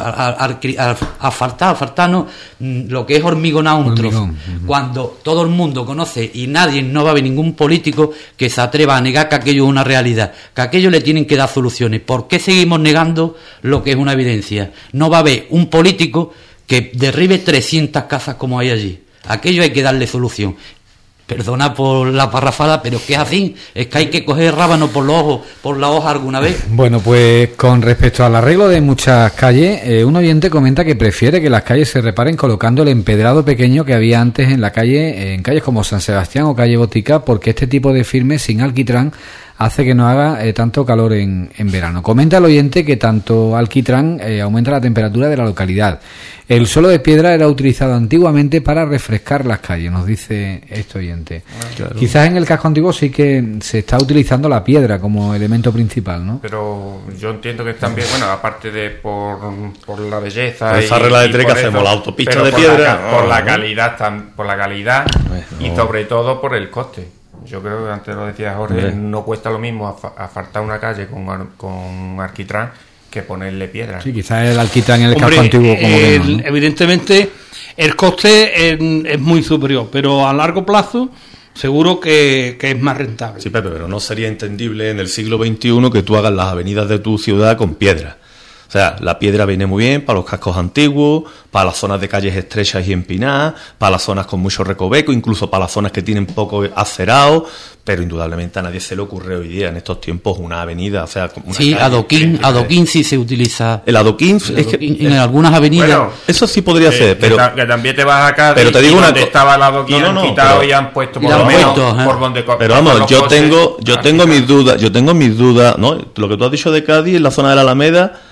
asfaltarnos lo que es hormigonar un trozo. Cuando todo el mundo conoce, y nadie, no va a haber ningún político que se atreva a negar que aquello es una realidad, que aquello le tienen que dar soluciones. ¿Por qué seguimos negando lo que es una evidencia? No va a haber un político que derribe 300 casas como hay allí. Aquello hay que darle solución. Perdona por la parrafada, pero es que es así, es que hay que coger rábano por la hoja alguna vez. Bueno, pues con respecto al arreglo de muchas calles, un oyente comenta que prefiere que las calles se reparen colocando el empedrado pequeño que había antes en la calle, en calles como San Sebastián o calle Botica, porque este tipo de firme sin alquitrán hace que no haga tanto calor en verano. Comenta el oyente que tanto alquitrán aumenta la temperatura de la localidad. El suelo de piedra era utilizado antiguamente para refrescar las calles, nos dice este oyente. Claro. Quizás en el casco antiguo sí que se está utilizando la piedra como elemento principal, ¿no? Pero yo entiendo que también, bueno, aparte de por la belleza... Por esa regla de tres que hacemos, la autopista de piedra... Por la calidad y sobre todo por el coste. Yo creo que antes lo decía Jorge, no cuesta lo mismo asfaltar una calle con alquitrán que ponerle piedra. Sí, quizás el alquitrán en el casco antiguo como menos, ¿no? Evidentemente el coste es muy superior, pero a largo plazo seguro que es más rentable. Sí, Pepe, pero no sería entendible en el siglo XXI que tú hagas las avenidas de tu ciudad con piedra. O sea, la piedra viene muy bien para los cascos antiguos, para las zonas de calles estrechas y empinadas, para las zonas con mucho recoveco, incluso para las zonas que tienen poco acerado, pero indudablemente a nadie se le ocurre hoy día, en estos tiempos, una avenida, o sea... Una sí, adoquín sí se utiliza. El adoquín, es que... En algunas avenidas... Bueno, eso sí podría ser, pero... Que también te vas acá... Pero te digo una cosa... estaba el adoquín quitado y han puesto por lo menos por donde... Pero vamos, yo tengo mis dudas, ¿no? Lo que tú has dicho de Cádiz, en la zona de la Alameda...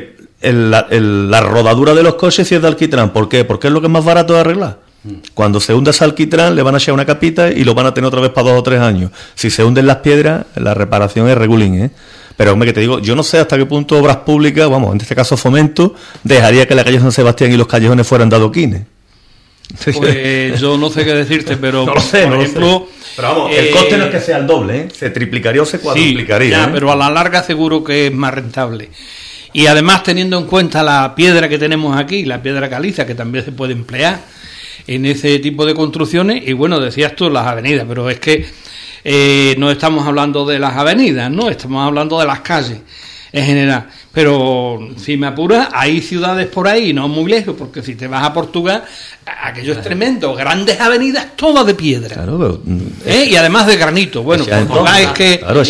la rodadura de los coches sí es de alquitrán. ¿Por qué? Porque es lo que es más barato de arreglar. Cuando se hunda ese alquitrán le van a echar una capita y lo van a tener otra vez para 2 o 3 años. Si se hunden las piedras, la reparación es regulín, ¿eh? Pero hombre, que te digo, yo no sé hasta qué punto Obras Públicas, vamos, en este caso Fomento, dejaría que la calle San Sebastián y los callejones fueran de adoquines. Pues yo no sé qué decirte, pero no lo sé, por ejemplo... Pero vamos, el coste no es que sea el doble, ¿eh? Se triplicaría o se cuadruplicaría. Sí, ya, pero a la larga seguro que es más rentable. Y además, teniendo en cuenta la piedra que tenemos aquí, la piedra caliza, que también se puede emplear en ese tipo de construcciones, y bueno, decías tú las avenidas, pero es que no estamos hablando de las avenidas, ¿no? Estamos hablando de las calles en general. Pero si me apuras, hay ciudades por ahí, no muy lejos, porque si te vas a Portugal, aquello es tremendo, grandes avenidas todas de piedra. Claro, y además de granito. Bueno, Portugal es que claro,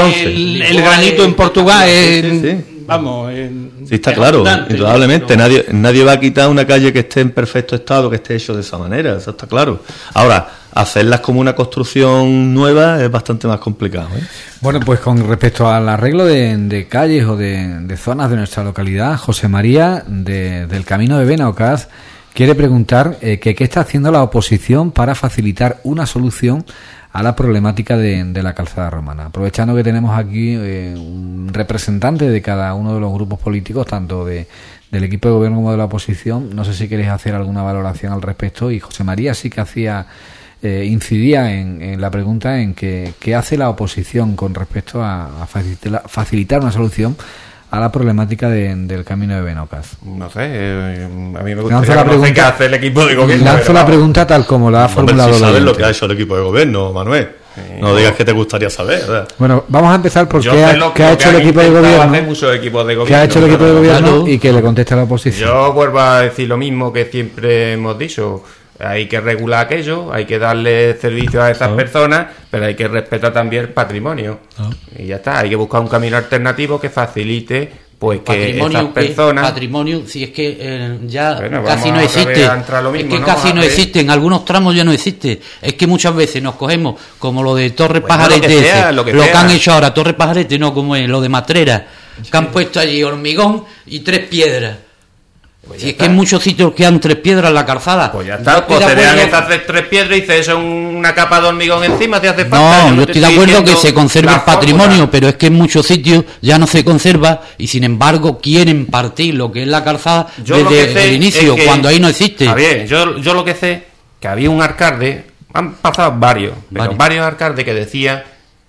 el granito en Portugal es... Vamos, sí, está claro, indudablemente, pero... nadie va a quitar una calle que esté en perfecto estado, que esté hecho de esa manera, eso está claro. Ahora, hacerlas como una construcción nueva es bastante más complicado, ¿eh? Bueno, pues con respecto al arreglo de calles o de zonas de nuestra localidad, José María del Camino de Benaocaz quiere preguntar qué está haciendo la oposición para facilitar una solución a la problemática de la calzada romana. Aprovechando que tenemos aquí un representante de cada uno de los grupos políticos, tanto del equipo de gobierno como de la oposición, no sé si queréis hacer alguna valoración al respecto. Y José María sí que incidía en la pregunta en qué hace la oposición con respecto a facilitar una solución a la problemática del Camino de Benaocaz. No sé, a mí me gustaría conocer qué hace el equipo de gobierno. Lanzo la pregunta tal como la ha formulado. Si sabes lo que ha hecho el equipo de gobierno, Manuel. No digas que te gustaría saber, ¿verdad? Bueno, vamos a empezar por qué ha hecho el equipo de gobierno. ¿Qué ha hecho el equipo de gobierno y que le conteste a la oposición? Yo vuelvo a decir lo mismo que siempre hemos dicho. Hay que regular aquello, hay que darle servicio a esas personas, pero hay que respetar también el patrimonio. Y ya está, hay que buscar un camino alternativo que facilite pues que esas personas... Patrimonio, si es que ya casi no existe. Es que casi no existe, en algunos tramos ya no existe. Es que muchas veces nos cogemos como lo de Torre Pajarete, lo que han hecho ahora, Torre Pajarete, no como es lo de Matrera, que han puesto allí hormigón y 3 piedras. Pues si es que en muchos sitios quedan 3 piedras en la calzada. Pues ya está, pues te dejan estas 3 piedras y dices eso es una capa de hormigón encima, te hace falta. No, yo estoy de acuerdo que se conserve el patrimonio, pero es que en muchos sitios ya no se conserva y sin embargo quieren partir lo que es la calzada desde el inicio, cuando ahí no existe. Está bien, yo lo que sé, que había un alcalde, han pasado varios alcaldes que decían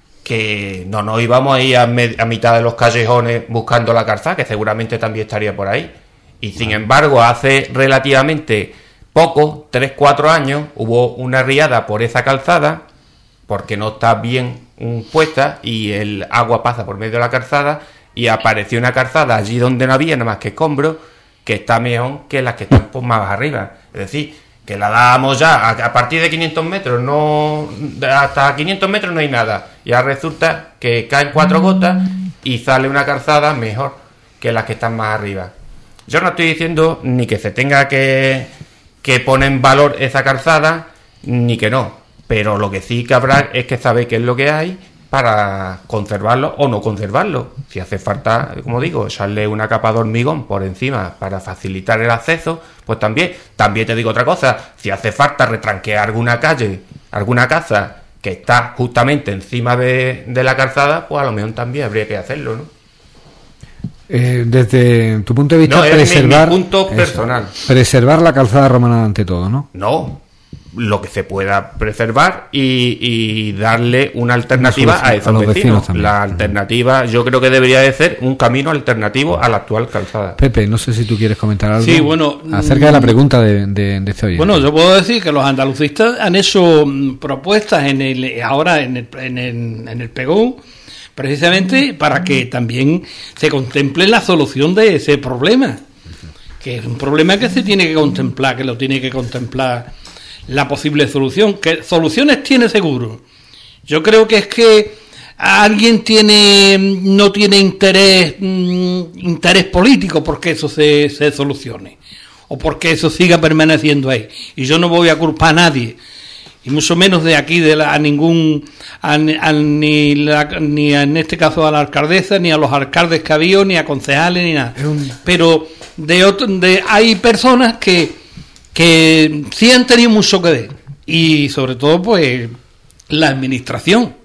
que no íbamos a ir a mitad de los callejones buscando la calzada, que seguramente también estaría por ahí. Y sin embargo, hace relativamente poco, 3-4 años, hubo una riada por esa calzada, porque no está bien puesta, y el agua pasa por medio de la calzada, y apareció una calzada allí donde no había nada más que escombros, que está mejor que las que están pues, más arriba. Es decir, que la dábamos ya a partir de 500 metros, hasta 500 metros no hay nada. Y ahora resulta que caen 4 gotas y sale una calzada mejor que las que están más arriba. Yo no estoy diciendo ni que se tenga que poner en valor esa calzada, ni que no. Pero lo que sí que habrá es que saber qué es lo que hay para conservarlo o no conservarlo. Si hace falta, como digo, echarle una capa de hormigón por encima para facilitar el acceso, pues también te digo otra cosa. Si hace falta retranquear alguna calle, alguna casa que está justamente encima de la calzada, pues a lo mejor también habría que hacerlo, ¿no? Desde tu punto de vista, preservar mi punto personal. Preservar la calzada romana ante todo, ¿no? No, lo que se pueda preservar y darle una alternativa a esos vecinos. La alternativa, yo creo que debería de ser un camino alternativo a la actual calzada. Pepe, no sé si tú quieres comentar algo acerca de la pregunta de este oyente. Bueno, yo puedo decir que los andalucistas han hecho propuestas ahora en el Pegón, precisamente para que también se contemple la solución de ese problema, que es un problema que se tiene que contemplar, que lo tiene que contemplar la posible solución, que soluciones tiene seguro. Yo creo que es que alguien no tiene interés político porque eso se solucione, o porque eso siga permaneciendo ahí, y yo no voy a culpar a nadie, y mucho menos de aquí ni en este caso a la alcaldesa, ni a los alcaldes que había, ni a concejales, ni nada. Pero hay personas que sí han tenido mucho que ver, y sobre todo pues la administración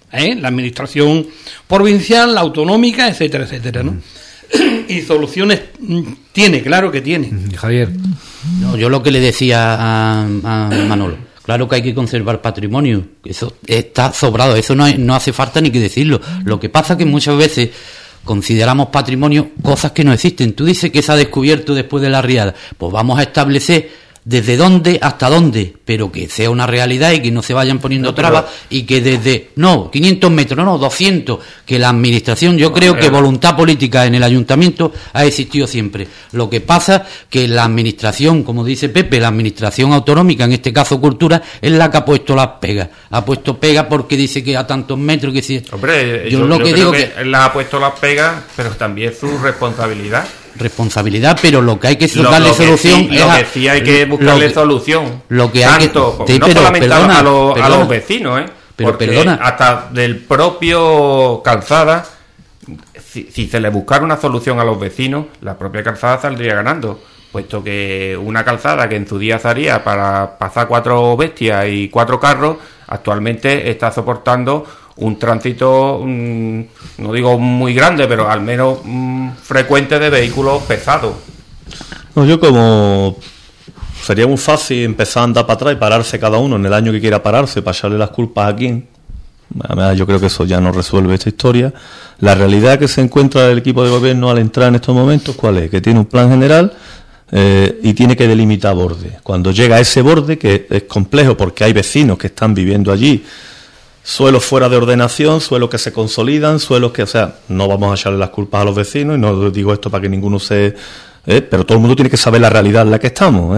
provincial, la autonómica, etcétera, etcétera, ¿no? Y soluciones tiene, claro que tiene. Javier. No, yo lo que le decía a Manolo, claro que hay que conservar patrimonio, eso está sobrado, eso no hace falta ni que decirlo. Lo que pasa es que muchas veces consideramos patrimonio cosas que no existen. Tú dices que se ha descubierto después de la riada, pues vamos a establecer desde dónde hasta dónde, pero que sea una realidad y que no se vayan poniendo trabas, y que desde 500 metros, 200, que la administración, yo creo que voluntad política en el ayuntamiento ha existido siempre. Lo que pasa que la administración, como dice Pepe, la administración autonómica, en este caso Cultura, es la que ha puesto las pegas. Ha puesto pegas porque dice que a tantos metros, que si... Hombre, yo creo que él ha puesto las pegas, pero también es su responsabilidad, pero lo que hay que darle solución sí, hay que buscarle solución. Lo que hay tanto, que, no solamente a los vecinos, porque perdona, hasta del propio Calzada, si se le buscara una solución a los vecinos, la propia Calzada saldría ganando, puesto que una calzada que en su día se haría para pasar 4 bestias y 4 carros, actualmente está soportando un tránsito, no digo muy grande, pero al menos frecuente de vehículos pesados. No, yo como sería muy fácil empezar a andar para atrás y pararse cada uno en el año que quiera pararse, para echarle las culpas a quién. Además, yo creo que eso ya no resuelve esta historia. La realidad que se encuentra el equipo de gobierno al entrar en estos momentos, ¿cuál es? Que tiene un plan general y tiene que delimitar bordes. Cuando llega a ese borde, que es complejo porque hay vecinos que están viviendo allí, suelos fuera de ordenación, suelos que se consolidan, suelos que, o sea, no vamos a echarle las culpas a los vecinos, y no digo esto para que ninguno pero todo el mundo tiene que saber la realidad en la que estamos.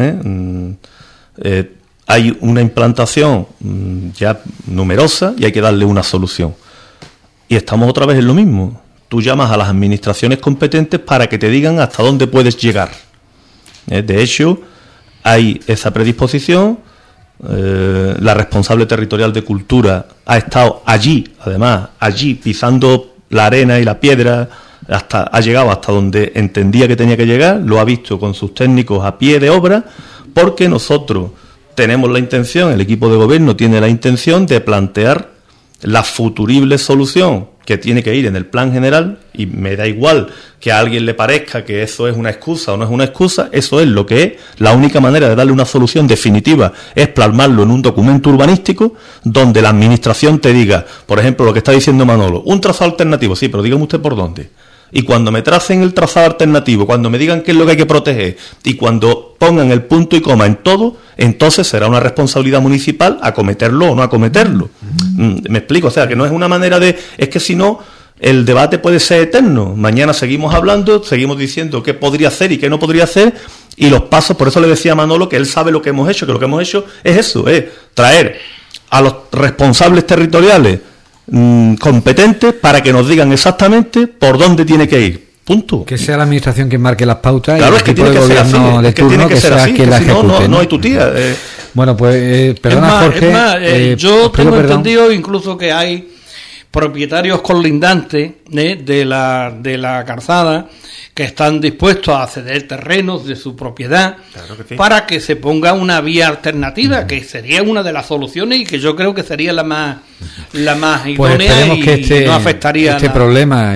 Hay una implantación ya numerosa y hay que darle una solución. Y estamos otra vez en lo mismo. Tú llamas a las administraciones competentes para que te digan hasta dónde puedes llegar. De hecho, hay esa predisposición. La responsable territorial de Cultura ha estado allí pisando la arena y la piedra, ha llegado hasta donde entendía que tenía que llegar, lo ha visto con sus técnicos a pie de obra, porque nosotros tenemos la intención, el equipo de gobierno tiene la intención de plantear la futurible solución que tiene que ir en el plan general, y me da igual que a alguien le parezca que eso es una excusa o no es una excusa, eso es lo que es. La única manera de darle una solución definitiva es plasmarlo en un documento urbanístico donde la administración te diga, por ejemplo, lo que está diciendo Manolo, un trazado alternativo, sí, pero dígame usted por dónde. Y cuando me tracen el trazado alternativo, cuando me digan qué es lo que hay que proteger, y cuando pongan el punto y coma en todo, entonces será una responsabilidad municipal acometerlo o no acometerlo. Me explico, o sea, que no es una manera de... Es que si no, el debate puede ser eterno. Mañana seguimos hablando, seguimos diciendo qué podría hacer y qué no podría hacer, y los pasos, por eso le decía a Manolo que él sabe lo que hemos hecho, que lo que hemos hecho es eso, es traer a los responsables territoriales competentes para que nos digan exactamente por dónde tiene que ir. Punto. Que sea la administración quien marque las pautas, claro, y es que tiene que ser así, de turno, que sea quien la ejecute. No hay tu tía. Bueno, pues perdona, Jorge. Yo tengo entendido incluso que hay propietarios colindantes de la calzada que están dispuestos a ceder terrenos de su propiedad, claro que sí, para que se ponga una vía alternativa, que sería una de las soluciones y que yo creo que sería la más idónea, pues y no afectaría este problema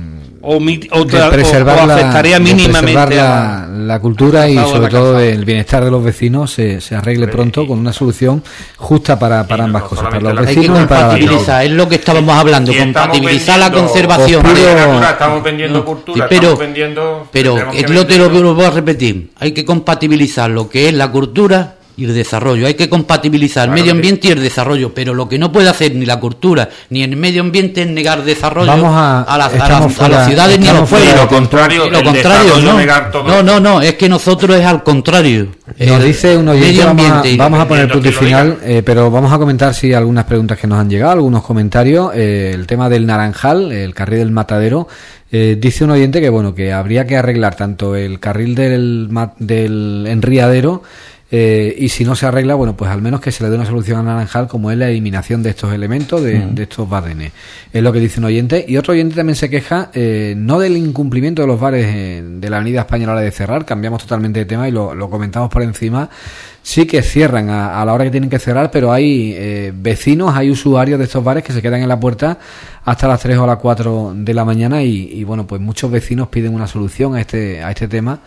afectaría mínimamente la cultura y sobre todo el bienestar de los vecinos se arregle pronto con una solución justa para ambas cosas, para los vecinos y para la... Es lo que estábamos hablando, compatibilizar la conservación. Estamos vendiendo cultura, pero te lo voy a repetir, hay que compatibilizar lo que es la cultura y el desarrollo. Hay que compatibilizar el medio ambiente y el desarrollo, pero lo que no puede hacer ni la cultura ni el medio ambiente es negar desarrollo a las ciudades ni a los pueblos. Lo contrario, no, es que nosotros es al contrario. Nos dice un oyente, vamos a poner punto y final, pero vamos a comentar algunas preguntas que nos han llegado, algunos comentarios. El tema del Naranjal, el carril del Matadero. Dice un oyente que bueno, que habría que arreglar tanto el carril del Enriadero, y si no se arregla, bueno, pues al menos que se le dé una solución a Naranjal, como es la eliminación de estos elementos, de estos badenes. Es lo que dice un oyente. Y otro oyente también se queja, no del incumplimiento de los bares de la Avenida España a la hora de cerrar, cambiamos totalmente de tema y lo comentamos por encima. Sí que cierran a la hora que tienen que cerrar, pero hay vecinos, hay usuarios de estos bares que se quedan en la puerta hasta las 3 o las 4 de la mañana y bueno, pues muchos vecinos piden una solución a este tema,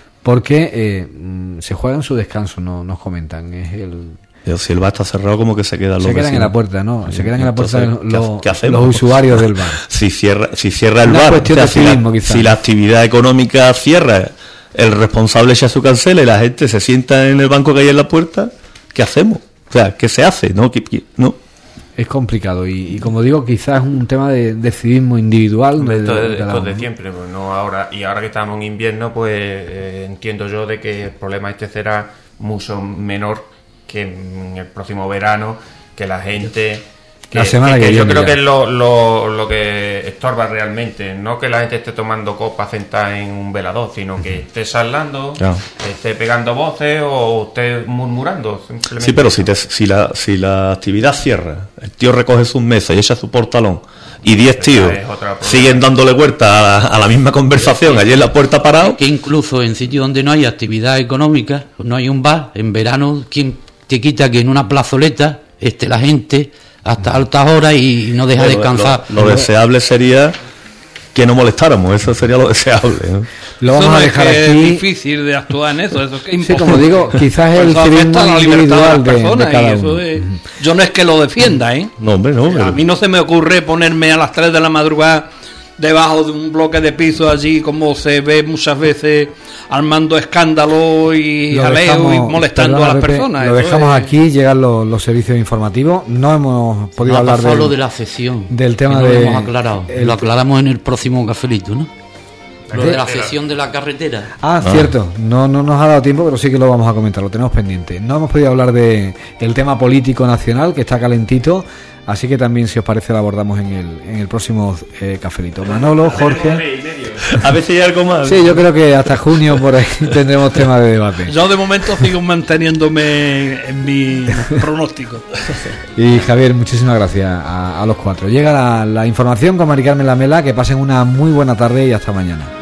porque se juegan su descanso, nos comentan. Pero si el bar está cerrado, como que se quedan los vecinos. Se quedan en la puerta, ¿no? Se quedan en la puerta ¿qué los usuarios del bar. Si cierra el bar, si la actividad económica cierra, el responsable echa su cancela y la gente se sienta en el banco que hay en la puerta, ¿qué hacemos? O sea, ¿qué se hace? ¿No? Es complicado y como digo, quizás es un tema de civismo individual. Esto de siempre, pues no ahora. Y ahora que estamos en invierno, pues entiendo yo de que el problema será mucho menor que en el próximo verano, que la gente... la semana que yo viene creo ya. que es lo que estorba realmente, no que la gente esté tomando copas sentada en un velador, sino que esté charlando, esté pegando voces o esté murmurando simplemente. Sí, pero si la actividad cierra, el tío recoge sus mesas y echa su portalón y 10 tíos siguen dándole vuelta a la misma conversación allí en la puerta parado. Que incluso en sitios donde no hay actividad económica, no hay un bar, en verano, ¿quién te quita que en una plazoleta esté la gente hasta altas horas y no deja descansar? Lo deseable sería que no molestáramos, eso sería lo deseable, ¿no? Lo vamos a dejar aquí. Es difícil de actuar en eso es que es imposible. Sí, como digo, quizás el civismo individual de cada uno. Yo no es que lo defienda, No, hombre, no. A mí no se me ocurre ponerme a las 3 de la madrugada debajo de un bloque de piso allí, como se ve muchas veces, armando escándalo y jaleo y molestando a las personas. Lo dejamos aquí, llegan los servicios informativos. No hemos podido hablar de la cesión, del tema no lo hemos aclarado. Lo aclaramos en el próximo cafelito, ¿no? Lo de la cesión de la carretera. Cierto, no nos ha dado tiempo, pero sí que lo vamos a comentar, lo tenemos pendiente. No hemos podido hablar de el tema político nacional, que está calentito, así que también, si os parece, lo abordamos en el próximo cafelito. Manolo, Jorge... A ver si hay algo más. Sí, yo creo que hasta junio por ahí tendremos tema de debate. Yo de momento sigo manteniéndome en mi pronóstico. Y Javier, muchísimas gracias a los cuatro. Llega la información con Mari Carmen Lamela, que pasen una muy buena tarde y hasta mañana.